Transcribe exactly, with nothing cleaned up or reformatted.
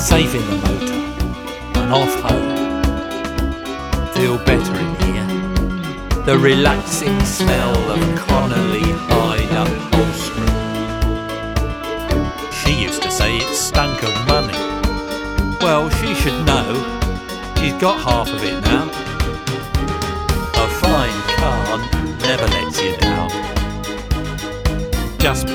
Safe in the motor and off home. Feel better in here. The relaxing smell of Connolly hide upholstery. She used to say it stunk of money. Well, she should know. She's got half of it now. A fine car never lets you down. Just